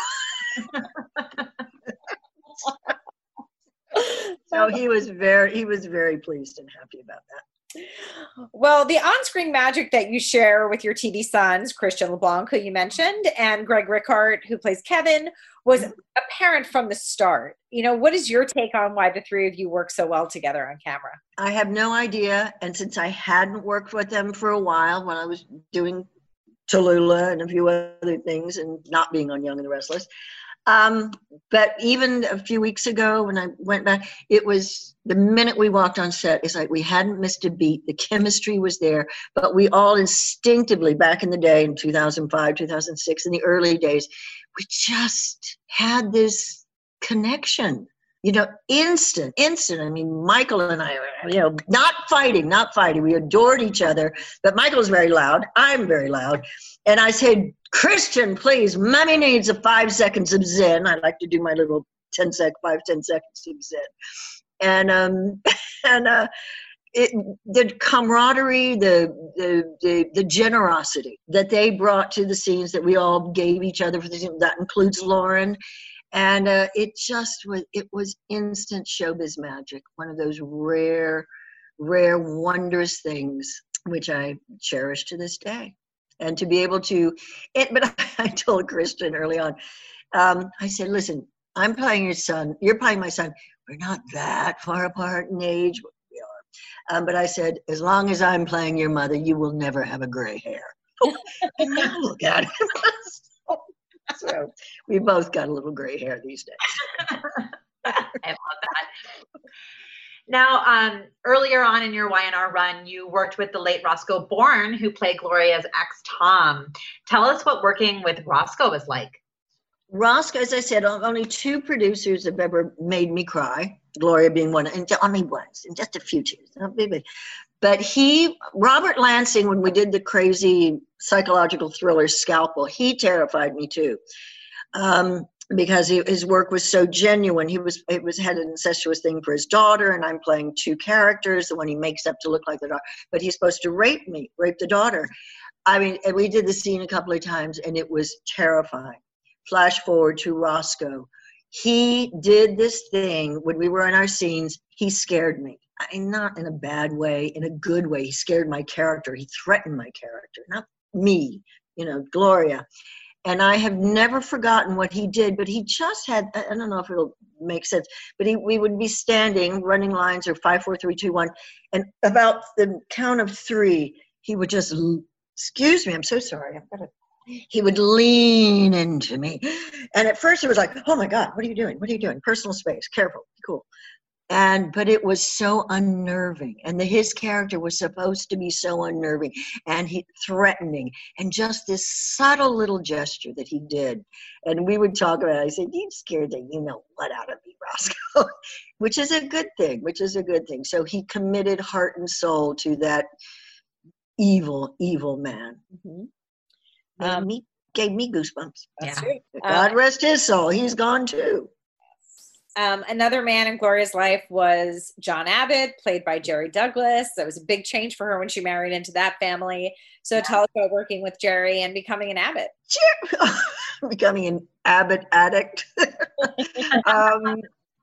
H: So he was very, he was very pleased and happy about that.
F: Well, the on-screen magic that you share with your T V sons, Christian LeBlanc, who you mentioned, and Greg Rickhart, who plays Kevin, was apparent from the start. You know, what is your take on why the three of you work so well together on camera?
H: I have no idea. And since I hadn't worked with them for a while when I was doing Tallulah and a few other things and not being on Young and the Restless. Um, but even a few weeks ago when I went back, it was the minute we walked on set, it's like we hadn't missed a beat. The chemistry was there, but we all instinctively back in the day in two thousand five, two thousand six, in the early days, we just had this connection. You know, instant, instant. I mean, Michael and I, you know, not fighting, not fighting. We adored each other, but Michael's very loud. I'm very loud. And I said, Christian, please, mommy needs a five seconds of zen. I like to do my little ten sec, five, ten seconds of zen. And, um, and, uh, it, the camaraderie, the, the, the, the generosity that they brought to the scenes that we all gave each other for the scene, that includes Lauren. And uh, it just was, it was instant showbiz magic. One of those rare, rare, wondrous things, which I cherish to this day. And to be able to, it, but I told Christian early on, um, I said, listen, I'm playing your son, you're playing my son. we're not that far apart in age. We are. Um, but I said, as long as I'm playing your mother, you will never have a gray hair. And now look at him. So we both got a little gray hair these days.
G: I love that. Now, um, earlier on in your Y N R run, you worked with the late Roscoe Bourne, who played Gloria's ex, Tom. Tell us what working with Roscoe was like.
H: Roscoe, as I said, only two producers have ever made me cry, Gloria being one, and only once, and just a few tears. But he, Robert Lansing, when we did the crazy psychological thriller Scalpel, he terrified me too. Um, because he, his work was so genuine. He was it was had an incestuous thing for his daughter, and I'm playing two characters, the one he makes up to look like the daughter, but he's supposed to rape me, rape the daughter. I mean, and we did the scene a couple of times, and it was terrifying. Flash forward to Roscoe. He did this thing when we were in our scenes. He scared me. I, not in a bad way, in a good way. He scared my character. He threatened my character, not me, you know, Gloria. And I have never forgotten what he did, but he just had, I don't know if it'll make sense, but he, we would be standing, running lines or five, four, three, two, one. And about the count of three, he would just, excuse me, I'm so sorry. I've got to, he would lean into me. And at first it was like, oh my God, what are you doing? What are you doing? Personal space, careful, cool. And, but it was so unnerving. And the, his character was supposed to be so unnerving and he threatening and just this subtle little gesture that he did. And we would talk about it. I said, you scared the you know what out of me, Roscoe, which is a good thing, which is a good thing. So he committed heart and soul to that evil, evil man. Mm-hmm. Um, me, gave me goosebumps.
F: That's
H: yeah.
F: true.
H: God
F: um,
H: rest his soul. He's gone too.
F: Um, another man in Gloria's life was John Abbott, played by Jerry Douglas. That was a big change for her when she married into that family. So yeah. Tell us about working with Jerry and becoming an Abbott.
H: Becoming an Abbott addict. um,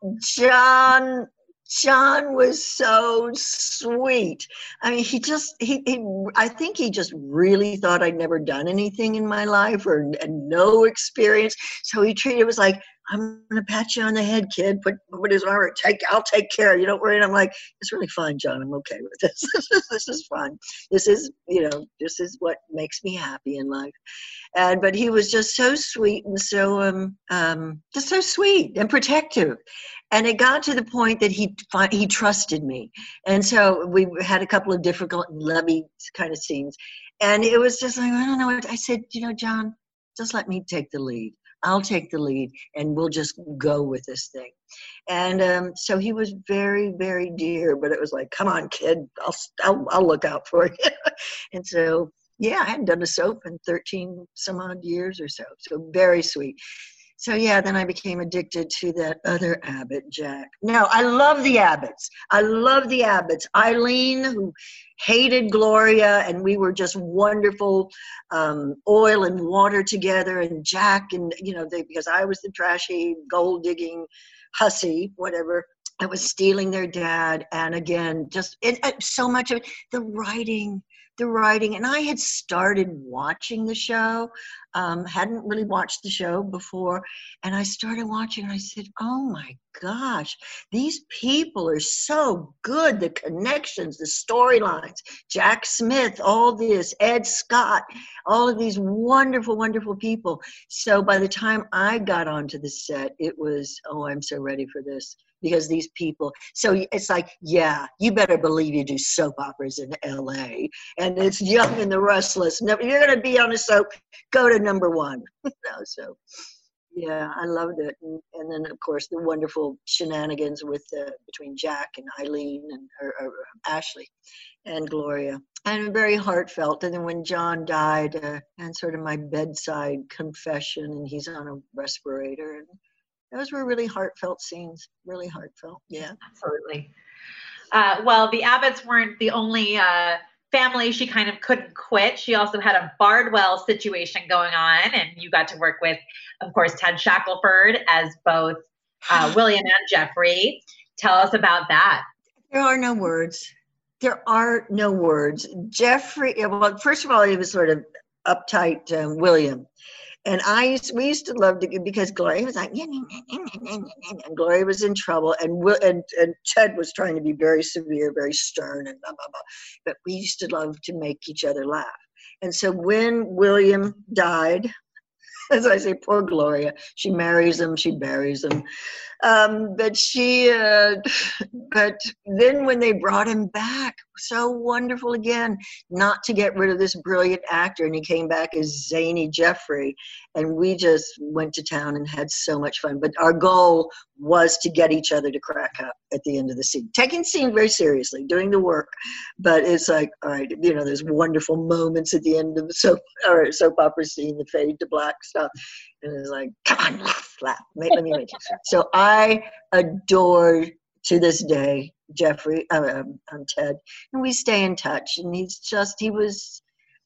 H: John, John was so sweet. I mean, he just, he, he, I think he just really thought I'd never done anything in my life or and no experience. So he treated it was like, I'm going to pat you on the head, kid. Put, put his arm, take, I'll take care of you. Don't worry. And I'm like, it's really fun, John. I'm okay with this. This is, this is fun. This is, you know, this is what makes me happy in life. And, but he was just so sweet and so, um, um, just so sweet and protective. And it got to the point that he, he trusted me. And so we had a couple of difficult, lovey kind of scenes. And it was just like, I don't know what I said, you know, John, just let me take the lead. I'll take the lead and we'll just go with this thing. And um, so he was very, very dear, but it was like, come on, kid, I'll, I'll, I'll look out for you. And so, yeah, I hadn't done a soap in thirteen some odd years or so. So very sweet. So yeah, then I became addicted to that other Abbott, Jack. No, I love the Abbotts. I love the Abbotts. Eileen, who hated Gloria, and we were just wonderful, um, oil and water together, and Jack, and you know, they, because I was the trashy, gold-digging hussy, whatever. I was stealing their dad, and again, just it, it, so much of it, the writing. the writing, and I had started watching the show, um, hadn't really watched the show before, and I started watching, and I said, oh my gosh, these people are so good, the connections, the storylines, Jack Smith, all this, Ed Scott, all of these wonderful, wonderful people. So by the time I got onto the set, it was, oh, I'm so ready for this. Because these people, so it's like, yeah, you better believe you do soap operas in L A, and it's Young and the Restless. Never, you're going to be on a soap, go to number one. You know, so, yeah, I loved it. And, and then, of course, the wonderful shenanigans with uh, between Jack and Eileen and or, or Ashley and Gloria. And very heartfelt. And then when John died, uh, and sort of my bedside confession, and he's on a respirator, and those were really heartfelt scenes, really heartfelt. Yeah,
G: absolutely. Uh, well, the Abbotts weren't the only uh, family she kind of couldn't quit. She also had a Bardwell situation going on, and you got to work with, of course, Ted Shackelford as both uh, William and Jeffrey. Tell us about that.
H: There are no words. There are no words. Jeffrey, well, first of all, he was sort of uptight, um, William. And I used, we used to love to, because Gloria was like, and Gloria was in trouble, and, Will, and and Ted was trying to be very severe, very stern, and blah, blah, blah. But we used to love to make each other laugh. And so when William died, as I say, poor Gloria, she marries him, she buries him. Um, but she, uh, but then when they brought him back, so wonderful again, not to get rid of this brilliant actor. And he came back as zany Jeffrey. And we just went to town and had so much fun. But our goal was to get each other to crack up at the end of the scene. Taking the scene very seriously, doing the work. But it's like, all right, you know, there's wonderful moments at the end of the soap, or soap opera scene, the fade to black stuff. And it's like, come on, laugh, laugh. Make, let me make it. So I adore, to this day, Jeffrey, um, um, Ted, and we stay in touch. And he's just, he was,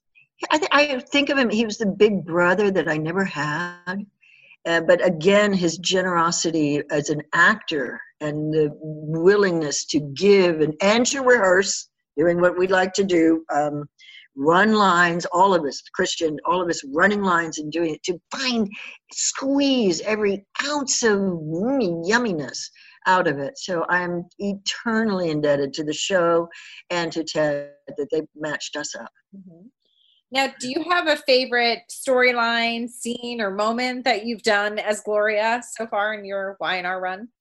H: I, th- I think of him, he was the big brother that I never had. Uh, but again, his generosity as an actor and the willingness to give and, and to rehearse, doing what we'd like to do, um, run lines, all of us, Christian, all of us running lines and doing it to find, squeeze every ounce of mm, yumminess out of it. So I'm eternally indebted to the show and to Ted that they matched us up.
F: Mm-hmm. Now, do you have a favorite storyline, scene, or moment that you've done as Gloria so far in your Y and R run?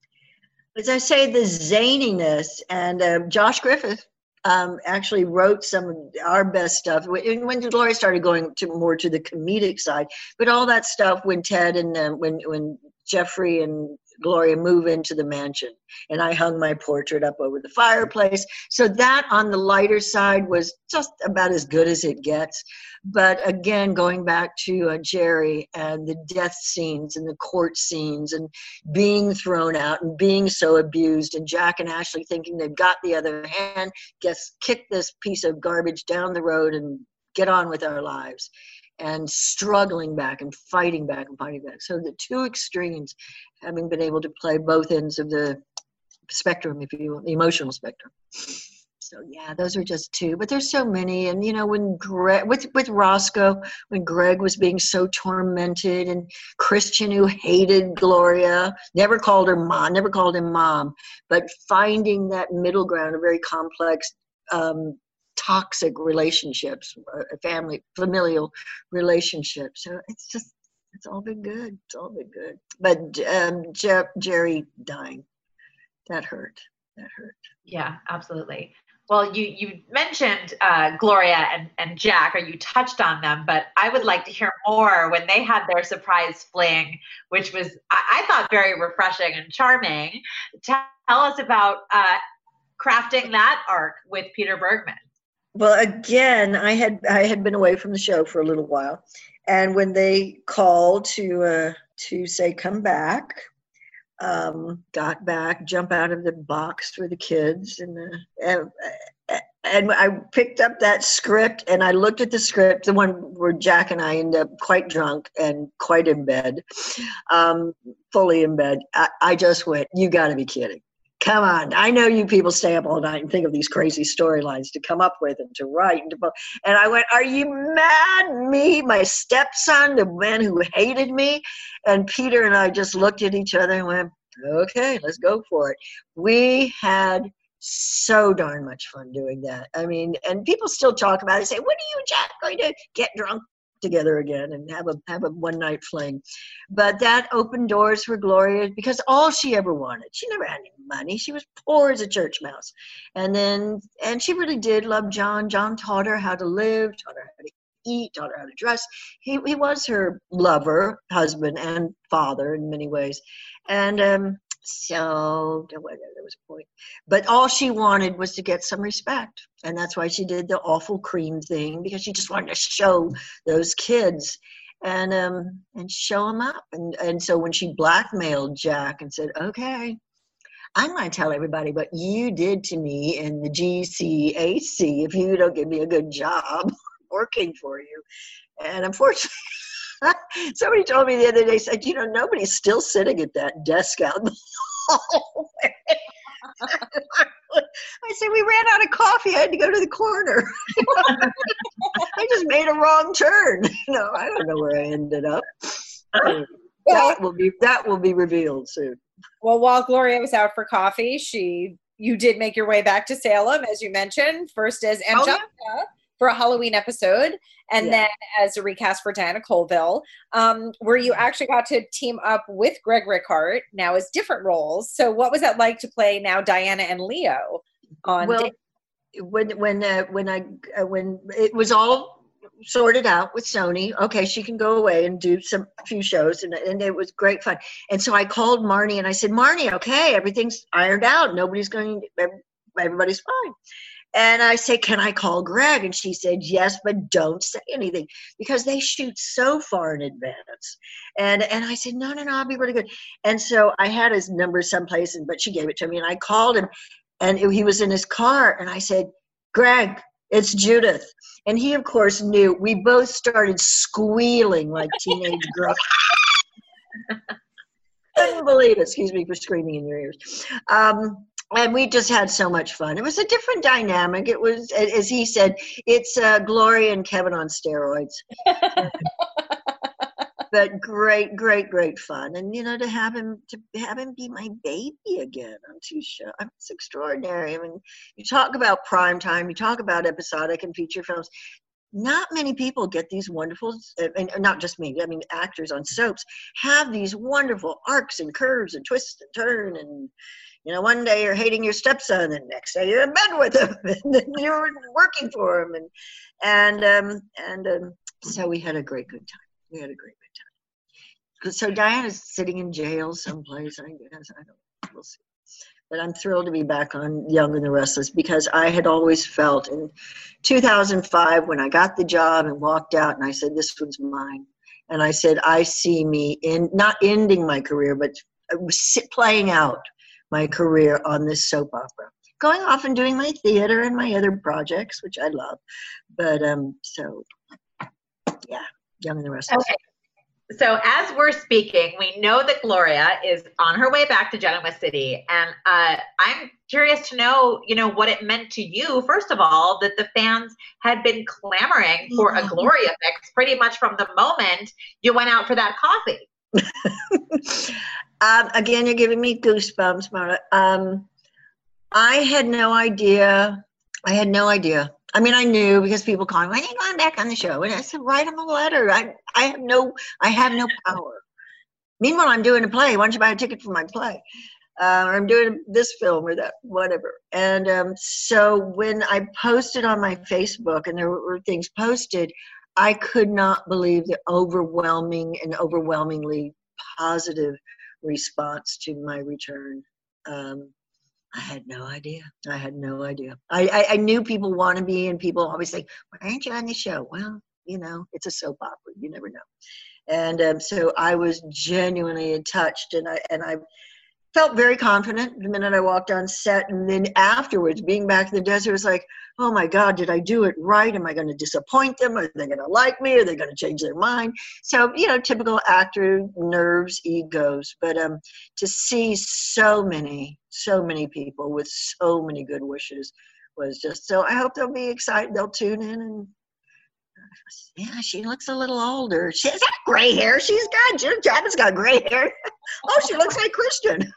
H: As I say, the zaniness, and uh, Josh Griffith um, actually wrote some of our best stuff. When, when Gloria started going to more to the comedic side, but all that stuff when Ted and uh, when when Jeffrey and Gloria move into the mansion, and I hung my portrait up over the fireplace. So that on the lighter side was just about as good as it gets. But again, going back to uh, Jerry and the death scenes and the court scenes and being thrown out and being so abused, and Jack and Ashley thinking they've got the other hand, guess kick this piece of garbage down the road and get on with our lives. And struggling back and fighting back and fighting back. So the two extremes, having been able to play both ends of the spectrum, if you will, the emotional spectrum. So yeah, those are just two, but there's so many. And you know, when Greg, with, with Roscoe, when Greg was being so tormented, and Christian, who hated Gloria, never called her mom, never called him mom, but finding that middle ground, a very complex, um, toxic relationships, family, familial relationships. So it's just, it's all been good. It's all been good. But um, Je- Jerry dying, that hurt. That hurt.
G: Yeah, absolutely. Well, you you mentioned uh, Gloria and, and Jack, or you touched on them, but I would like to hear more when they had their surprise fling, which was, I, I thought, very refreshing and charming. Tell us about uh, crafting that arc with Peter Bergman.
H: Well, again, I had I had been away from the show for a little while, and when they called to uh, to say come back, um, got back, jump out of the box for the kids, and uh, and, and I picked up that script and I looked at the script, the one where Jack and I end up quite drunk and quite in bed, um, fully in bed. I, I just went, you got to be kidding. Come on. I know you people stay up all night and think of these crazy storylines to come up with and to write. And, to, and I went, are you mad? Me, my stepson, the man who hated me? And Peter and I just looked at each other and went, okay, let's go for it. We had so darn much fun doing that. I mean, and people still talk about it, say, when are you and Jack going to get drunk together again and have a have a one night fling? But that opened doors for Gloria, because all she ever wanted, she never had any money, she was poor as a church mouse, and then and she really did love John. John taught her how to live, taught her how to eat, taught her how to dress. He he was her lover, husband, and father in many ways. And um so there was a point, but all she wanted was to get some respect, and that's why she did the awful cream thing, because she just wanted to show those kids and um and show them up. And and so when she blackmailed Jack and said, okay, I'm going to tell everybody what you did to me in the G C A C if you don't give me a good job working for you. And unfortunately, somebody told me the other day, said, you know, nobody's still sitting at that desk out in the hallway. I said, we ran out of coffee. I had to go to the corner. I just made a wrong turn. No, I don't know where I ended up. That will be that will be revealed soon.
F: Well, while Gloria was out for coffee, she you did make your way back to Salem, as you mentioned, first as Angelica oh, yeah. for a Halloween episode, and yeah. then as a recast for Diana Colville, um, where you actually got to team up with Greg Rickhart, now as different roles. So what was that like to play now Diana and Leo on
H: well,
F: Day-
H: when when uh, when I uh, when it was all sorted out with Sony, okay, she can go away and do some few shows, and, and it was great fun. And so I called Marnie and I said, Marnie, okay, everything's ironed out. Nobody's going, everybody's fine. And I said, can I call Greg? And she said, yes, but don't say anything because they shoot so far in advance. And and I said, no, no, no, I'll be really good. And so I had his number someplace, and but she gave it to me, and I called him, and he was in his car, and I said, Greg, it's Judith. And he, of course, knew. We both started squealing like teenage girls. Couldn't believe it. Excuse me for screaming in your ears. Um, and we just had so much fun. It was a different dynamic. It was, as he said, it's uh, Gloria and Kevin on steroids. But great, great, great fun. And, you know, to have him to have him be my baby again on two shows, it's extraordinary. I mean, you talk about prime time, you talk about episodic and feature films. Not many people get these wonderful, and not just me, I mean, actors on soaps have these wonderful arcs and curves and twists and turn. And, you know, one day you're hating your stepson, and next day you're in bed with him, and then you're working for him. And, and, um, and um, so we had a great, good time. We had a great, good time. So Diana's sitting in jail someplace, I guess. I don't know. We'll see. But I'm thrilled to be back on Young and the Restless because I had always felt in two thousand five when I got the job and walked out and I said, this one's mine. And I said, I see me in not ending my career, but playing out my career on this soap opera. Going off and doing my theater and my other projects, which I love. But um, so, yeah, Young and the Restless.
G: Okay. So as we're speaking, we know that Gloria is on her way back to Genoa City. And uh, I'm curious to know, you know, what it meant to you, first of all, that the fans had been clamoring for a Gloria fix pretty much from the moment you went out for that coffee.
H: um, again, you're giving me goosebumps, Marla. Um, I had no idea. I had no idea. I mean, I knew because people call me, when are you going back on the show? And I said, write them a letter. I, I have no, I have no power. Meanwhile, I'm doing a play. Why don't you buy a ticket for my play? Uh, or I'm doing this film or that, whatever. And um, so when I posted on my Facebook and there were things posted, I could not believe the overwhelming and overwhelmingly positive response to my return. Um, I had no idea. I had no idea. I, I, I knew people want to be, and people always say, why aren't you on the show? Well, you know, it's a soap opera. You never know. And um, so I was genuinely touched, and I and I felt very confident the minute I walked on set. And then afterwards, being back in the desert, it was like, oh my God, did I do it right? Am I going to disappoint them? Are they going to like me? Are they going to change their mind? So, you know, typical actor nerves, egos. But um, to see so many, so many people with so many good wishes was just, so I hope they'll be excited. They'll tune in and, yeah, she looks a little older. She has got gray hair. She's got, Jim Chapman's got gray hair. Oh, she looks like Christian.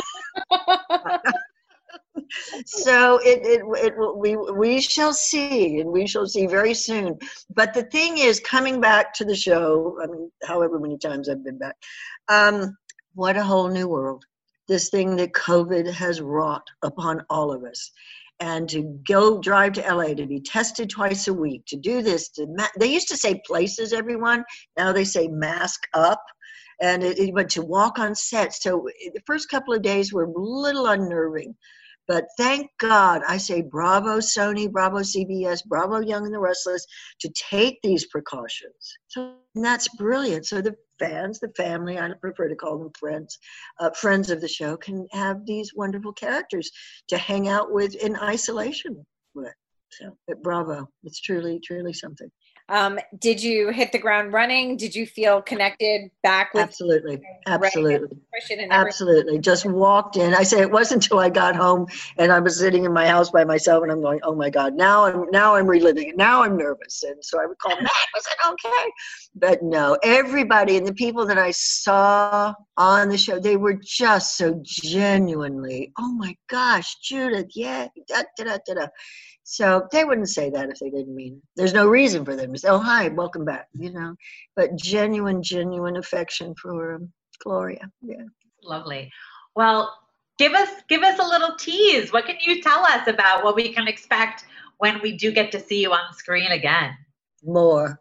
H: So it, it, it, we, we shall see, and we shall see very soon. But the thing is, coming back to the show, I mean, however many times I've been back, um, what a whole new world. This thing that COVID has wrought upon all of us. And to go drive to L A to be tested twice a week, to do this, to ma- they used to say places, everyone. Now they say mask up. And it, it, but to walk on set. So the first couple of days were a little unnerving. But thank God, I say bravo Sony, bravo C B S, bravo Young and the Restless, to take these precautions. So and that's brilliant. So the fans, the family, I prefer to call them friends, uh, friends of the show, can have these wonderful characters to hang out with in isolation with. So but bravo. It's truly, truly something.
F: Um, did you hit the ground running? Did you feel connected back with?
H: Absolutely. Absolutely.
F: And
H: Absolutely. Just walked in. I say it wasn't until I got home and I was sitting in my house by myself and I'm going, oh my God, now I'm, now I'm reliving it. Now I'm nervous. And so I would call, Matt, was it okay? But no, everybody and the people that I saw on the show, they were just so genuinely, oh my gosh, Judith, yeah, da, da, da, da, da. So they wouldn't say that if they didn't mean it. There's no reason for them to say, oh, hi, welcome back, you know. But genuine, genuine affection for um, Gloria. Yeah.
G: Lovely. Well, give us give us a little tease. What can you tell us about what we can expect when we do get to see you on screen again?
H: More.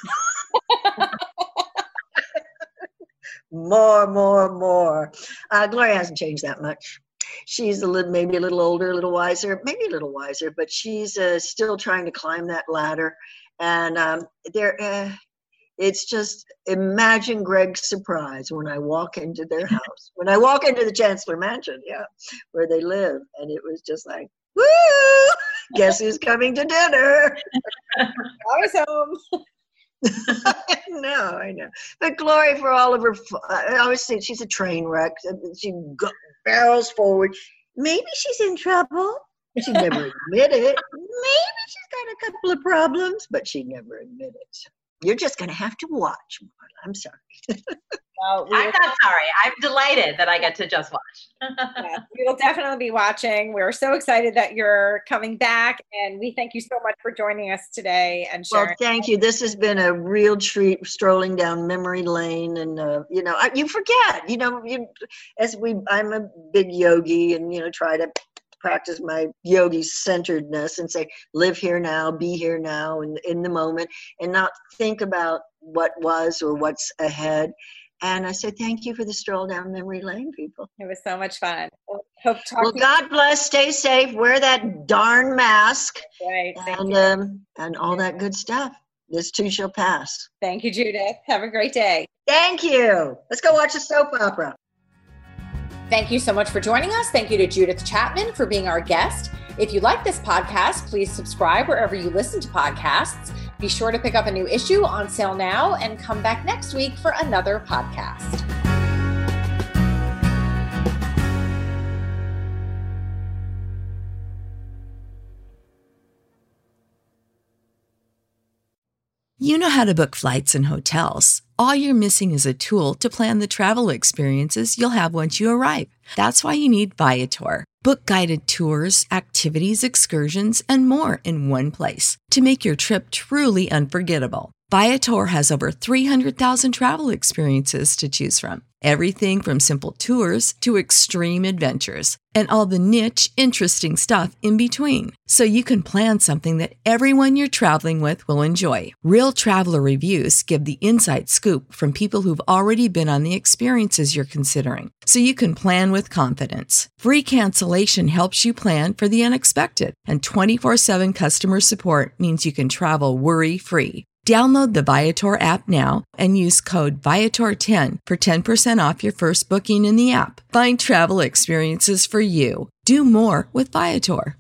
H: more, more, more. Uh, Gloria hasn't changed that much. She's a little, maybe a little older, a little wiser, maybe a little wiser, but she's uh, still trying to climb that ladder. And um, there, uh, it's just, imagine Greg's surprise when I walk into their house, when I walk into the Chancellor Mansion, yeah, where they live. And it was just like, woo, guess who's coming to dinner?
F: I was home.
H: No, I know. But Gloria, for all of her, I always say she's a train wreck. She go, barrels forward. Maybe she's in trouble. She'd never admit it. Maybe she's got a couple of problems, but she'd never admit it. You're just going to have to watch, Marla. I'm sorry.
F: Well, we
G: I'm not sorry. I'm delighted that I get to just watch.
F: Yeah, we will definitely be watching. We're so excited that you're coming back, and we thank you so much for joining us today and sharing.
H: Well, thank you. This has been a real treat, strolling down memory lane, and uh, you know, I, you forget. You know, you as we. I'm a big yogi, and you know, try to practice my yogi centeredness and say, live here now, be here now, and in the moment, and not think about what was or what's ahead. And I said, thank you for the stroll down memory lane, people.
F: It was so much fun. Hope
H: well, God bless. Stay safe. Wear that darn mask.
F: Right.
H: And, um, and all that good stuff. This too shall pass.
F: Thank you, Judith. Have a great day.
H: Thank you. Let's go watch a soap opera.
F: Thank you so much for joining us. Thank you to Judith Chapman for being our guest. If you like this podcast, please subscribe wherever you listen to podcasts. Be sure to pick up a new issue on sale now and come back next week for another podcast.
C: You know how to book flights and hotels. All you're missing is a tool to plan the travel experiences you'll have once you arrive. That's why you need Viator. Book guided tours, activities, excursions, and more in one place to make your trip truly unforgettable. Viator has over three hundred thousand travel experiences to choose from. Everything from simple tours to extreme adventures and all the niche, interesting stuff in between. So you can plan something that everyone you're traveling with will enjoy. Real traveler reviews give the inside scoop from people who've already been on the experiences you're considering. So you can plan with confidence. Free cancellation helps you plan for the unexpected. And twenty-four seven customer support means you can travel worry-free. Download the Viator app now and use code Viator ten for ten percent off your first booking in the app. Find travel experiences for you. Do more with Viator.